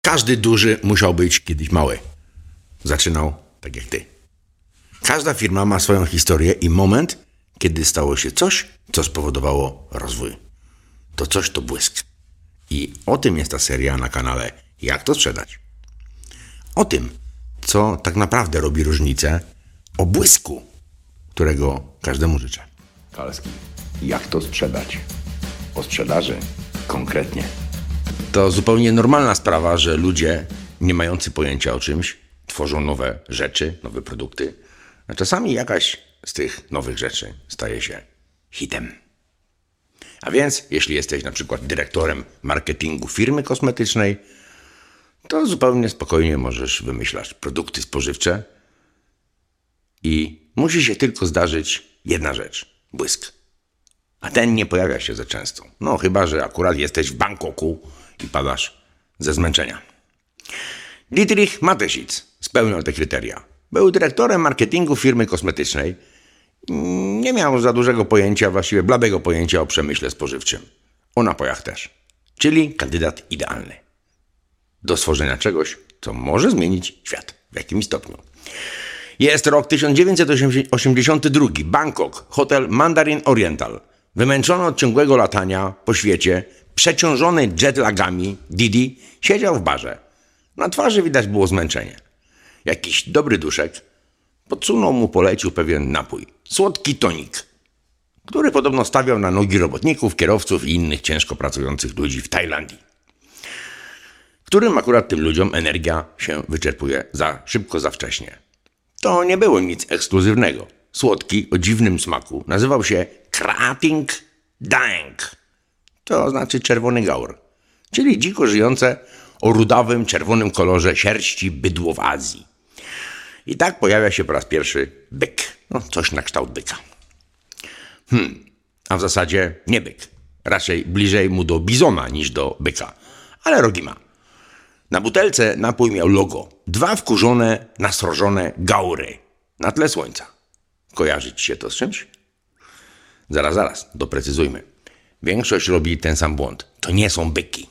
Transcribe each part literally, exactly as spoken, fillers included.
Każdy duży musiał być kiedyś mały. Zaczynał tak jak ty. Każda firma ma swoją historię i moment, kiedy stało się coś, co spowodowało rozwój. To coś to błysk. I o tym jest ta seria na kanale Jak to sprzedać. O tym, co tak naprawdę robi różnicę, o błysku, którego każdemu życzę. Kalski, jak to sprzedać? O sprzedaży konkretnie. To zupełnie normalna sprawa, że ludzie nie mający pojęcia o czymś tworzą nowe rzeczy, nowe produkty, a czasami jakaś z tych nowych rzeczy staje się hitem. A więc, jeśli jesteś na przykład dyrektorem marketingu firmy kosmetycznej, to zupełnie spokojnie możesz wymyślać produkty spożywcze i musi się tylko zdarzyć jedna rzecz – błysk. A ten nie pojawia się za często. No chyba, że akurat jesteś w Bangkoku i padasz ze zmęczenia. Dietrich Mateschitz spełniał te kryteria. Był dyrektorem marketingu firmy kosmetycznej. Nie miał za dużego pojęcia, właściwie bladego pojęcia o przemyśle spożywczym. O napojach też. Czyli kandydat idealny do stworzenia czegoś, co może zmienić świat w jakimś stopniu. Jest rok tysiąc dziewięćset osiemdziesiąty drugi. Bangkok, hotel Mandarin Oriental. Wymęczony od ciągłego latania po świecie, przeciążony jetlagami, Didi siedział w barze. Na twarzy widać było zmęczenie. Jakiś dobry duszek podsunął mu, polecił pewien napój. Słodki tonik, który podobno stawiał na nogi robotników, kierowców i innych ciężko pracujących ludzi w Tajlandii. Którym akurat tym ludziom energia się wyczerpuje za szybko, za wcześnie. To nie było nic ekskluzywnego. Słodki, o dziwnym smaku, nazywał się Krating Daeng. To znaczy czerwony gaur, czyli dziko żyjące o rudawym, czerwonym kolorze sierści bydło w Azji. I tak pojawia się po raz pierwszy byk. No, coś na kształt byka. Hmm, a w zasadzie nie byk. Raczej bliżej mu do bizona niż do byka. Ale rogi ma. Na butelce napój miał logo. Dwa wkurzone, nasrożone gaury na tle słońca. Kojarzy ci się to z czymś? Zaraz, zaraz, doprecyzujmy. Większość robi ten sam błąd. To nie są byki.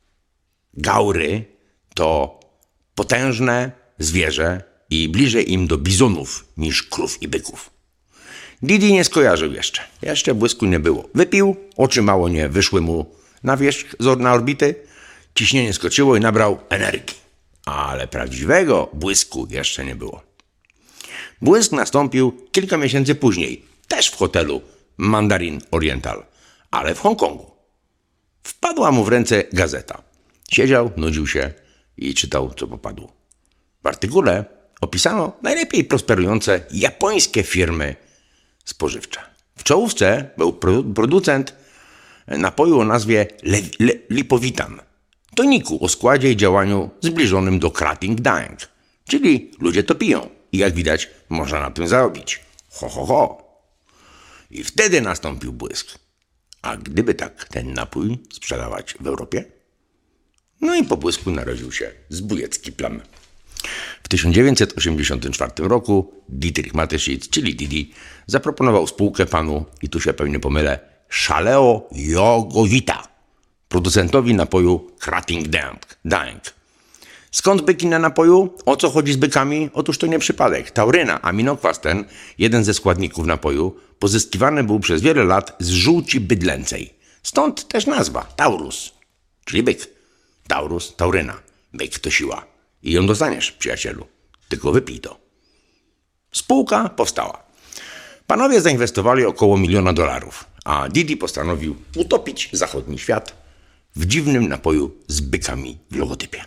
Gaury to potężne zwierzę i bliżej im do bizonów niż krów i byków. Didi nie skojarzył jeszcze. Jeszcze błysku nie było. Wypił, oczy mało nie wyszły mu na wierzch, na orbity, ciśnienie skoczyło i nabrał energii. Ale prawdziwego błysku jeszcze nie było. Błysk nastąpił kilka miesięcy później, też w hotelu Mandarin Oriental, ale w Hongkongu. Wpadła mu w ręce gazeta. Siedział, nudził się i czytał, co popadło. W artykule opisano najlepiej prosperujące japońskie firmy spożywcze. W czołówce był producent napoju o nazwie Le- Le- Lipovitan, toniku o składzie i działaniu zbliżonym do Krating Daeng, czyli ludzie to piją i jak widać można na tym zarobić. Ho, ho, ho. I wtedy nastąpił błysk. A gdyby tak ten napój sprzedawać w Europie? No i po błysku narodził się zbójecki plan. W tysiąc dziewięćset osiemdziesiątym czwartym roku Dietrich Mateschitz, czyli Didi, zaproponował spółkę panu, i tu się pewnie pomylę, Shaleo Jogowita, producentowi napoju Krating Daeng. Skąd byki na napoju? O co chodzi z bykami? Otóż to nie przypadek. Tauryna, aminokwas ten, jeden ze składników napoju, pozyskiwany był przez wiele lat z żółci bydlęcej. Stąd też nazwa Taurus, czyli byk. Taurus, tauryna. Byk to siła. I ją dostaniesz, przyjacielu. Tylko wypij to. Spółka powstała. Panowie zainwestowali około miliona dolarów, a Didi postanowił utopić zachodni świat w dziwnym napoju z bykami w logotypie.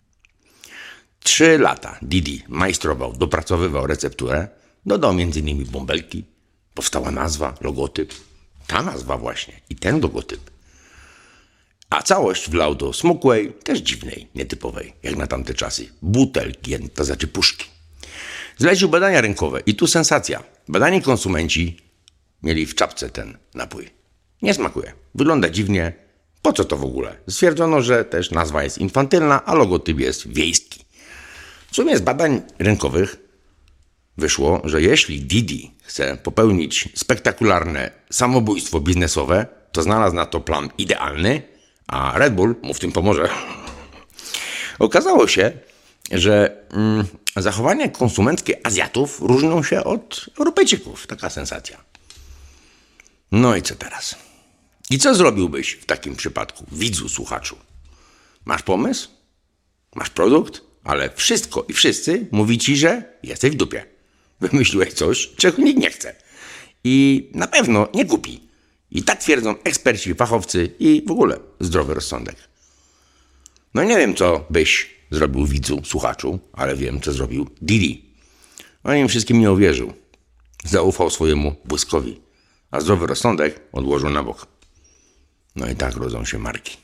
Trzy lata Didi majstrował, dopracowywał recepturę, dodał między innymi bąbelki, powstała nazwa, logotyp. Ta nazwa właśnie i ten logotyp. A całość wlał do smukłej, też dziwnej, nietypowej, jak na tamte czasy, butelki, to znaczy puszki. Zlecił badania rynkowe i tu sensacja. Badani konsumenci mieli w czapce ten napój. Nie smakuje, wygląda dziwnie. Po co to w ogóle? Stwierdzono, że też nazwa jest infantylna, a logotyp jest wiejski. W sumie z badań rynkowych wyszło, że jeśli Didi chce popełnić spektakularne samobójstwo biznesowe, to znalazł na to plan idealny, a Red Bull mu w tym pomoże. Okazało się, że mm, zachowania konsumenckie Azjatów różnią się od Europejczyków. Taka sensacja. No i co teraz? I co zrobiłbyś w takim przypadku, widzu, słuchaczu? Masz pomysł? Masz produkt? Ale wszystko i wszyscy mówi ci, że jesteś w dupie. Wymyśliłeś coś, czego nikt nie chce. I na pewno nie kupi. I tak twierdzą eksperci, fachowcy i w ogóle zdrowy rozsądek. No nie wiem, co byś zrobił, widzu, słuchaczu, ale wiem, co zrobił Didi. On im wszystkim nie uwierzył. Zaufał swojemu błyskowi, a zdrowy rozsądek odłożył na bok. No i tak rodzą się marki.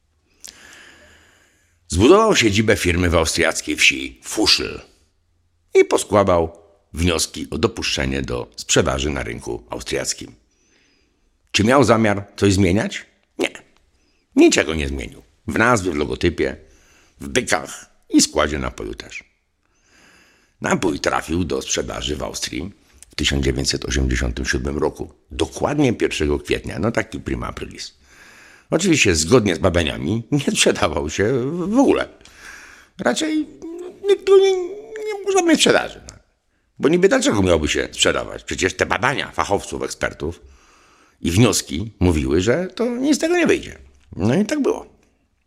Zbudował siedzibę firmy w austriackiej wsi Fuschl i poskładał wnioski o dopuszczenie do sprzedaży na rynku austriackim. Czy miał zamiar coś zmieniać? Nie. Niczego nie zmienił. W nazwie, w logotypie, w bykach i składzie napoju też. Napój trafił do sprzedaży w Austrii w tysiąc dziewięćset osiemdziesiątym siódmym roku. Dokładnie pierwszego kwietnia. No taki prima aprilis. Oczywiście zgodnie z badaniami nie sprzedawał się w ogóle. Raczej nikt nie, nie było żadnej sprzedaży. Bo niby dlaczego miałby się sprzedawać? Przecież te badania fachowców, ekspertów i wnioski mówiły, że to nic z tego nie wyjdzie. No i tak było.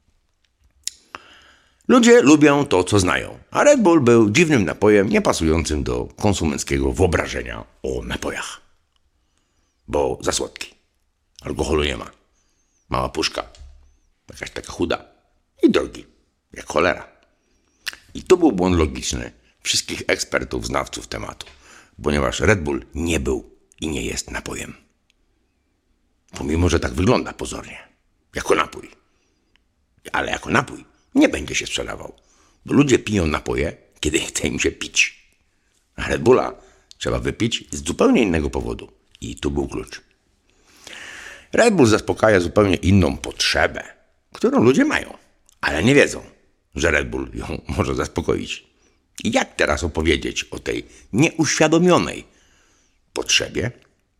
Ludzie lubią to, co znają, a Red Bull był dziwnym napojem niepasującym do konsumenckiego wyobrażenia o napojach. Bo za słodki. Alkoholu nie ma. Mała puszka. Jakaś taka chuda. I drogi. Jak cholera. I to był błąd logiczny wszystkich ekspertów, znawców tematu. Ponieważ Red Bull nie był i nie jest napojem. Pomimo, że tak wygląda pozornie. Jako napój. Ale jako napój nie będzie się sprzedawał. Bo ludzie piją napoje, kiedy chce im się pić. A Red Bulla trzeba wypić z zupełnie innego powodu. I tu był klucz. Red Bull zaspokaja zupełnie inną potrzebę, którą ludzie mają, ale nie wiedzą, że Red Bull ją może zaspokoić. I jak teraz opowiedzieć o tej nieuświadomionej potrzebie?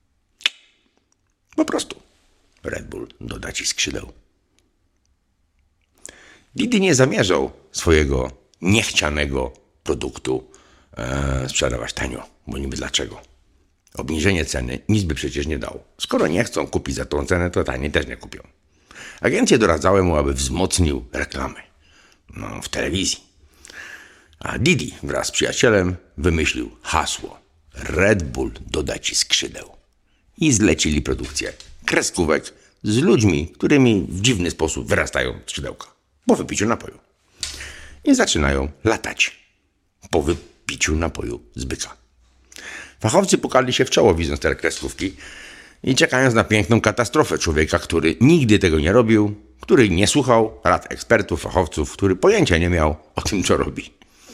Po prostu Red Bull doda ci skrzydeł. Didi nie zamierzał swojego niechcianego produktu e, sprzedawać tanio, bo niby dlaczego? Obniżenie ceny nic by przecież nie dało. Skoro nie chcą kupić za tą cenę, to taniej też nie kupią. Agencje doradzały mu, aby wzmocnił reklamy. No, w telewizji. A Didi wraz z przyjacielem wymyślił hasło Red Bull doda ci skrzydeł. I zlecili produkcję kreskówek z ludźmi, którymi w dziwny sposób wyrastają skrzydełka po wypiciu napoju. I zaczynają latać po wypiciu napoju z byka. Fachowcy pukali się w czoło, widząc te kreskówki i czekając na piękną katastrofę człowieka, który nigdy tego nie robił, który nie słuchał rad ekspertów, fachowców, który pojęcia nie miał o tym, co robi.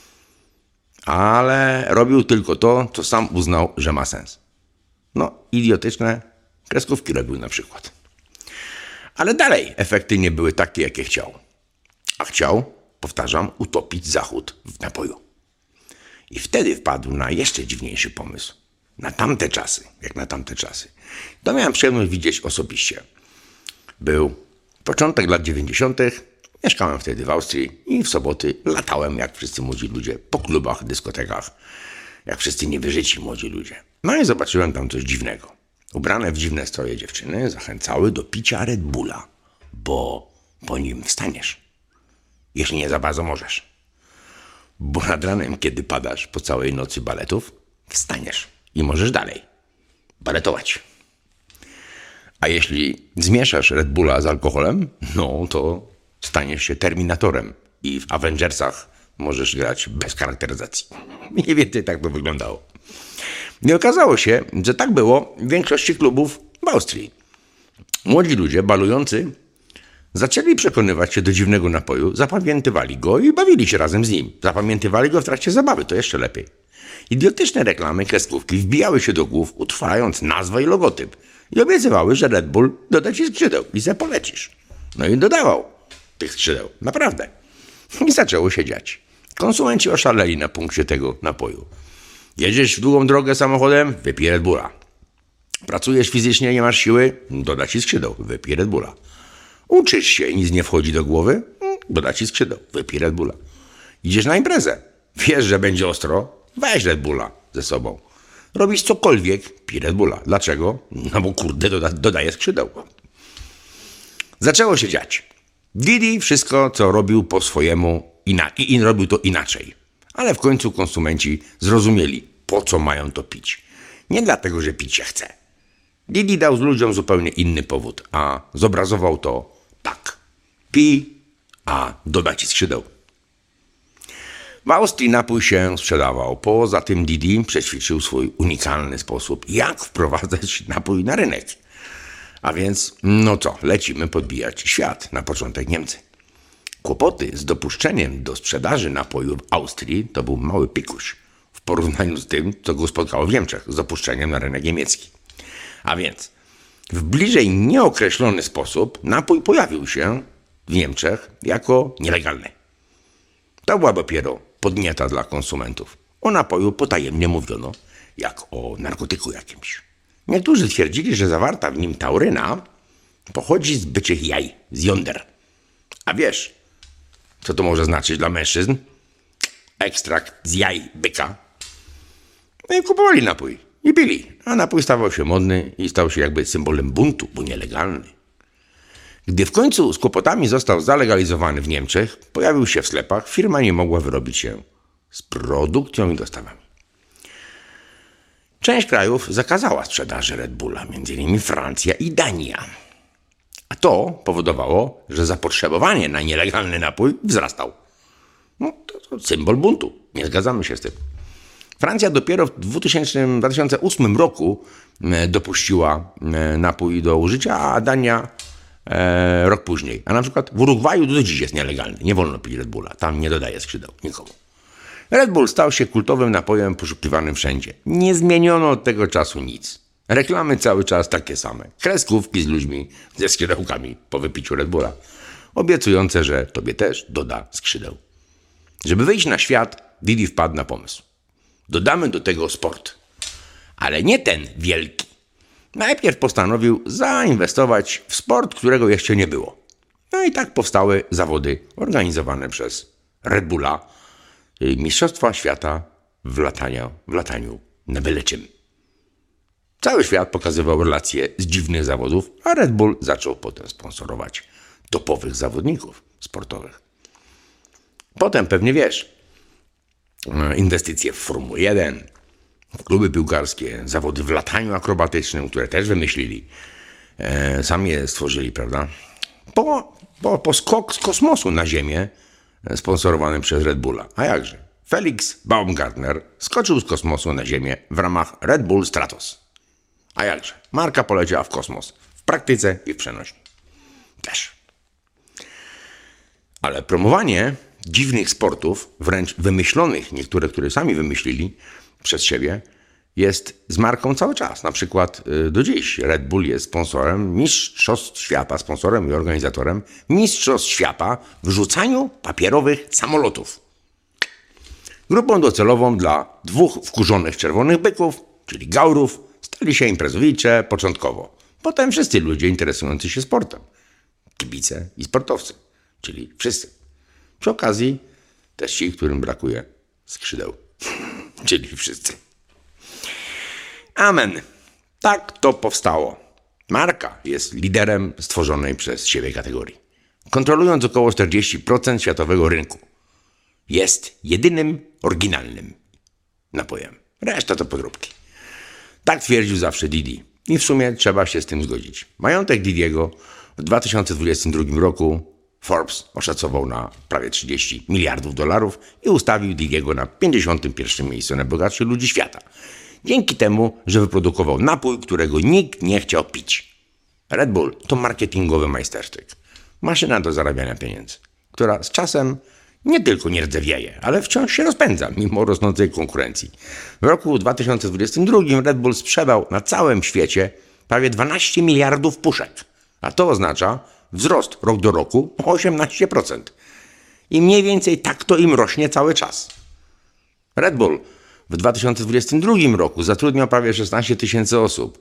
Ale robił tylko to, co sam uznał, że ma sens. No, idiotyczne kreskówki robił na przykład. Ale dalej efekty nie były takie, jakie chciał. A chciał, powtarzam, utopić Zachód w napoju. I wtedy wpadł na jeszcze dziwniejszy pomysł. Na tamte czasy, jak na tamte czasy. To miałem przyjemność widzieć osobiście. Był początek lat dziewięćdziesiątych. Mieszkałem wtedy w Austrii i w soboty latałem, jak wszyscy młodzi ludzie, po klubach, dyskotekach. Jak wszyscy niewyżyci młodzi ludzie. No i zobaczyłem tam coś dziwnego. Ubrane w dziwne stroje dziewczyny zachęcały do picia Red Bulla, bo po nim wstaniesz. Jeśli nie za bardzo możesz. Bo nad ranem, kiedy padasz po całej nocy baletów, wstaniesz i możesz dalej baletować. A jeśli zmieszasz Red Bulla z alkoholem, no to staniesz się Terminatorem i w Avengersach możesz grać bez charakteryzacji. Mniej więcej tak to wyglądało. I okazało się, że tak było w większości klubów w Austrii. Młodzi ludzie balujący zaczęli przekonywać się do dziwnego napoju, zapamiętywali go i bawili się razem z nim. Zapamiętywali go w trakcie zabawy, to jeszcze lepiej. Idiotyczne reklamy, kreskówki wbijały się do głów, utrwalając nazwę i logotyp. I obiecywały, że Red Bull doda ci skrzydeł i se polecisz. No i dodawał tych skrzydeł. Naprawdę. I zaczęło się dziać. Konsumenci oszaleli na punkcie tego napoju. Jedziesz w długą drogę samochodem? Wypij Red Bulla. Pracujesz fizycznie, nie masz siły? Doda ci skrzydeł. Wypij Red Bulla. Uczysz się i nic nie wchodzi do głowy? doda ci skrzydeł, wypij Red Bulla. Idziesz na imprezę, wiesz, że będzie ostro, weź Red Bulla ze sobą. Robisz cokolwiek, pij Red Bulla. Dlaczego? No bo kurde, doda, dodaje skrzydeł. Zaczęło się dziać. Didi wszystko, co robił po swojemu ina- i, i robił to inaczej. Ale w końcu konsumenci zrozumieli, po co mają to pić. Nie dlatego, że pić się chce. Didi dał ludziom zupełnie inny powód, a zobrazował to tak. Pij, a doda ci skrzydeł. W Austrii napój się sprzedawał. Poza tym Didi przećwiczył swój unikalny sposób, jak wprowadzać napój na rynek. A więc, no co, lecimy podbijać świat. Na początek Niemcy. Kłopoty z dopuszczeniem do sprzedaży napoju w Austrii to był mały pikuś w porównaniu z tym, co go spotkało w Niemczech z dopuszczeniem na rynek niemiecki. A więc w bliżej nieokreślony sposób napój pojawił się w Niemczech jako nielegalny. To była dopiero podnieta dla konsumentów. O napoju potajemnie mówiono jak o narkotyku jakimś. Niektórzy twierdzili, że zawarta w nim tauryna pochodzi z byczych jaj, z jąder. A wiesz, co to może znaczyć dla mężczyzn? Ekstrakt z jaj byka. No i kupowali napój i pili, a napój stawał się modny i stał się jakby symbolem buntu, bo nielegalny. Gdy w końcu z kłopotami został zalegalizowany w Niemczech, pojawił się w sklepach, firma nie mogła wyrobić się z produkcją i dostawami. Część krajów zakazała sprzedaży Red Bulla, między innymi Francja i Dania. A to powodowało, że zapotrzebowanie na nielegalny napój wzrastał. No, to, to symbol buntu. Nie zgadzamy się z tym. Francja dopiero w dwa tysiące ósmym roku dopuściła napój do użycia, a Dania e, rok później. A na przykład w Urugwaju do dziś jest nielegalny. Nie wolno pić Red Bulla. Tam nie dodaje skrzydeł nikomu. Red Bull stał się kultowym napojem poszukiwanym wszędzie. Nie zmieniono od tego czasu nic. Reklamy cały czas takie same. Kreskówki z ludźmi ze skrzydełkami po wypiciu Red Bulla. Obiecujące, że tobie też doda skrzydeł. Żeby wyjść na świat, Didi wpadł na pomysł. Dodamy do tego sport. Ale nie ten wielki. Najpierw postanowił zainwestować w sport, którego jeszcze nie było. No i tak powstały zawody organizowane przez Red Bulla. Mistrzostwa świata w lataniu, w lataniu na byle czym. Cały świat pokazywał relacje z dziwnych zawodów, a Red Bull zaczął potem sponsorować topowych zawodników sportowych. Potem pewnie wiesz, inwestycje w Formułę jeden, w kluby piłkarskie, zawody w lataniu akrobatycznym, które też wymyślili. E, sami je stworzyli, prawda? Po, po, po skok z kosmosu na Ziemię sponsorowany przez Red Bulla. A jakże? Felix Baumgartner skoczył z kosmosu na Ziemię w ramach Red Bull Stratos. A jakże? Marka poleciała w kosmos. W praktyce i w przenośni. Też. Ale promowanie dziwnych sportów, wręcz wymyślonych, niektóre, które sami wymyślili przez siebie, jest z marką cały czas. Na przykład do dziś Red Bull jest sponsorem Mistrzostw Świata, sponsorem i organizatorem Mistrzostw Świata w rzucaniu papierowych samolotów. Grupą docelową dla dwóch wkurzonych czerwonych byków, czyli gaurów, stali się imprezowicze początkowo. Potem wszyscy ludzie interesujący się sportem. Kibice i sportowcy, czyli wszyscy. Przy okazji też ci, którym brakuje skrzydeł, czyli wszyscy. Amen. Tak to powstało. Marka jest liderem stworzonej przez siebie kategorii. Kontrolując około czterdzieści procent światowego rynku. Jest jedynym oryginalnym napojem. Reszta to podróbki. Tak twierdził zawsze Didi. I w sumie trzeba się z tym zgodzić. Majątek Didiego w dwa tysiące dwudziestym drugim roku Forbes oszacował na prawie trzydzieści miliardów dolarów i ustawił Didiego na pięćdziesiątym pierwszym miejscu najbogatszych ludzi świata. Dzięki temu, że wyprodukował napój, którego nikt nie chciał pić. Red Bull to marketingowy majstersztyk. Maszyna do zarabiania pieniędzy, która z czasem nie tylko nie rdzewieje, ale wciąż się rozpędza, mimo rosnącej konkurencji. W roku dwa tysiące dwudziestym drugim Red Bull sprzedał na całym świecie prawie dwanaście miliardów puszek, a to oznacza wzrost rok do roku o osiemnaście procent. I mniej więcej tak to im rośnie cały czas. Red Bull w dwa tysiące dwudziestym drugim roku zatrudniał prawie szesnaście tysięcy osób.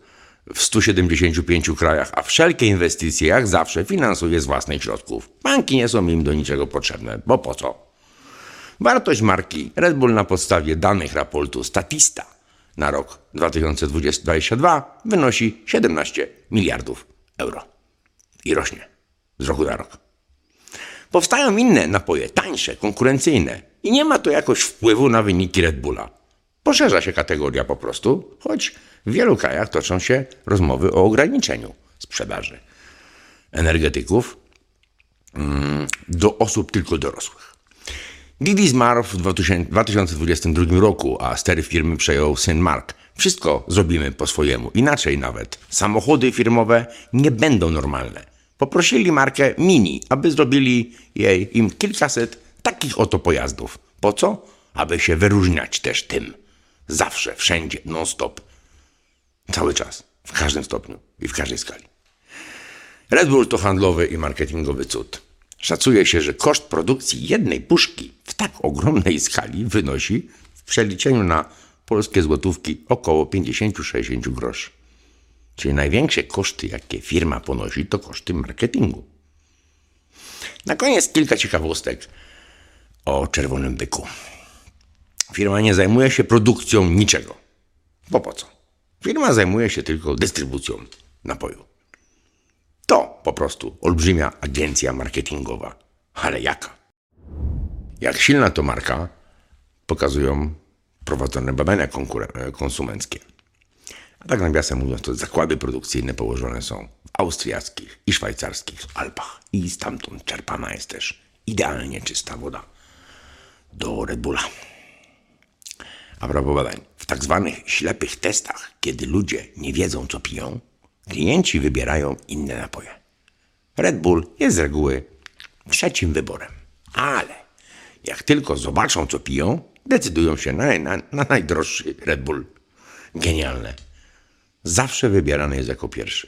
w stu siedemdziesięciu pięciu krajach, a wszelkie inwestycje jak zawsze finansuje z własnych środków. Banki nie są im do niczego potrzebne, bo po co? Wartość marki Red Bull na podstawie danych raportu Statista na rok dwa tysiące dwudziesty drugi wynosi siedemnaście miliardów euro i rośnie z roku na rok. Powstają inne napoje, tańsze, konkurencyjne i nie ma to jakoś wpływu na wyniki Red Bulla. Poszerza się kategoria po prostu, choć w wielu krajach toczą się rozmowy o ograniczeniu sprzedaży energetyków mm, do osób tylko dorosłych. Didi zmarł w dwa tysiące dwudziestym drugim roku, a stery firmy przejął syn Mark. Wszystko zrobimy po swojemu, inaczej nawet. Samochody firmowe nie będą normalne. Poprosili markę Mini, aby zrobili jej im kilkaset takich oto pojazdów. Po co? Aby się wyróżniać też tym. Zawsze, wszędzie, non-stop. Cały czas, w każdym stopniu i w każdej skali. Red Bull to handlowy i marketingowy cud. Szacuje się, że koszt produkcji jednej puszki w tak ogromnej skali wynosi w przeliczeniu na polskie złotówki około pięćdziesiąt do sześćdziesięciu groszy. Czyli największe koszty, jakie firma ponosi, to koszty marketingu. Na koniec kilka ciekawostek o Czerwonym Byku. Firma nie zajmuje się produkcją niczego. Bo po co? Firma zajmuje się tylko dystrybucją napoju. To po prostu olbrzymia agencja marketingowa. Ale jaka? Jak silna to marka, pokazują prowadzone badania konsumenckie. A tak nawiasem mówiąc, to zakłady produkcyjne położone są w austriackich i szwajcarskich Alpach. I stamtąd czerpana jest też idealnie czysta woda do Red Bulla. A propos badań, w tak zwanych ślepych testach, kiedy ludzie nie wiedzą, co piją, klienci wybierają inne napoje. Red Bull jest z reguły trzecim wyborem. Ale jak tylko zobaczą, co piją, decydują się na, na, na najdroższy Red Bull. Genialne. Zawsze wybierany jest jako pierwszy.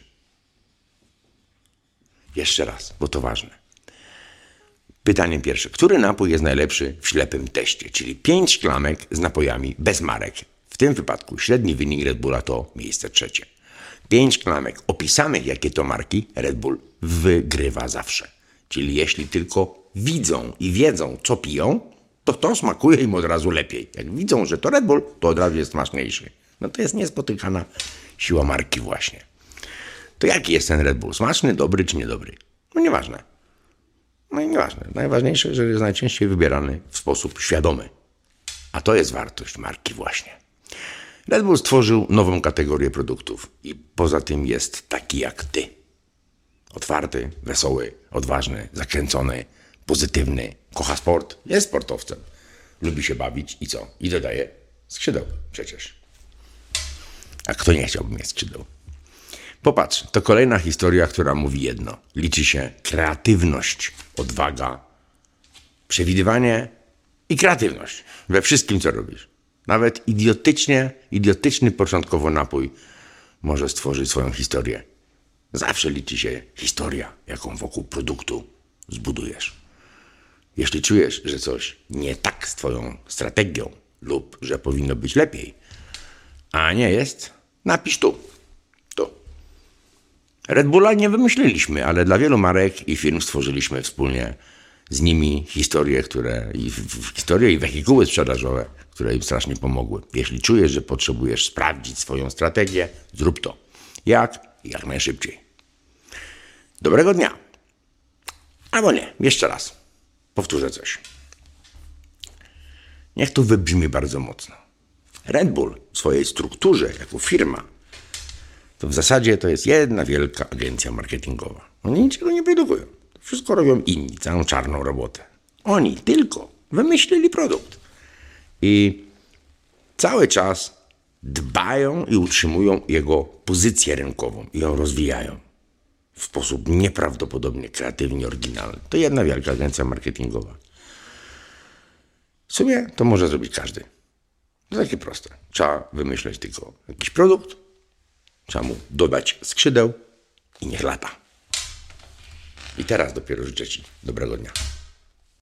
Jeszcze raz, bo to ważne. Pytanie pierwsze. Który napój jest najlepszy w ślepym teście? Czyli pięć szklanek z napojami bez marek. W tym wypadku średni wynik Red Bulla to miejsce trzecie. Pięć szklanek opisanych jakie to marki, Red Bull wygrywa zawsze. Czyli jeśli tylko widzą i wiedzą, co piją, to to smakuje im od razu lepiej. Jak widzą, że to Red Bull, to od razu jest smaczniejszy. No to jest niespotykana siła marki właśnie. To jaki jest ten Red Bull? Smaczny, dobry czy niedobry? No nieważne. No i nieważne. Najważniejsze, że jest najczęściej wybierany w sposób świadomy. A to jest wartość marki właśnie. Red Bull stworzył nową kategorię produktów i poza tym jest taki jak ty. Otwarty, wesoły, odważny, zakręcony, pozytywny, kocha sport, jest sportowcem. Lubi się bawić i co? I dodaje skrzydeł przecież. A kto nie chciałby mieć skrzydeł? Popatrz, to kolejna historia, która mówi jedno. Liczy się kreatywność, odwaga, przewidywanie i kreatywność we wszystkim, co robisz. Nawet idiotycznie, idiotyczny początkowo napój może stworzyć swoją historię. Zawsze liczy się historia, jaką wokół produktu zbudujesz. Jeśli czujesz, że coś nie tak z twoją strategią lub że powinno być lepiej, a nie jest, napisz tu. Tu. Red Bulla nie wymyśliliśmy, ale dla wielu marek i firm stworzyliśmy wspólnie z nimi historie, które i historie i wehikuły sprzedażowe, które im strasznie pomogły. Jeśli czujesz, że potrzebujesz sprawdzić swoją strategię, zrób to. Jak? Jak najszybciej. Dobrego dnia. Albo nie, jeszcze raz. Powtórzę coś. Niech to wybrzmi bardzo mocno. Red Bull w swojej strukturze jako firma to w zasadzie to jest jedna wielka agencja marketingowa. Oni niczego nie produkują. Wszystko robią inni, całą czarną robotę. Oni tylko wymyślili produkt. I cały czas dbają i utrzymują jego pozycję rynkową i ją rozwijają w sposób nieprawdopodobnie kreatywnie oryginalny. To jedna wielka agencja marketingowa. W sumie to może zrobić każdy. To takie proste. Trzeba wymyśleć tylko jakiś produkt, trzeba mu dodać skrzydeł i niech lata. I teraz dopiero życzę ci dobrego dnia.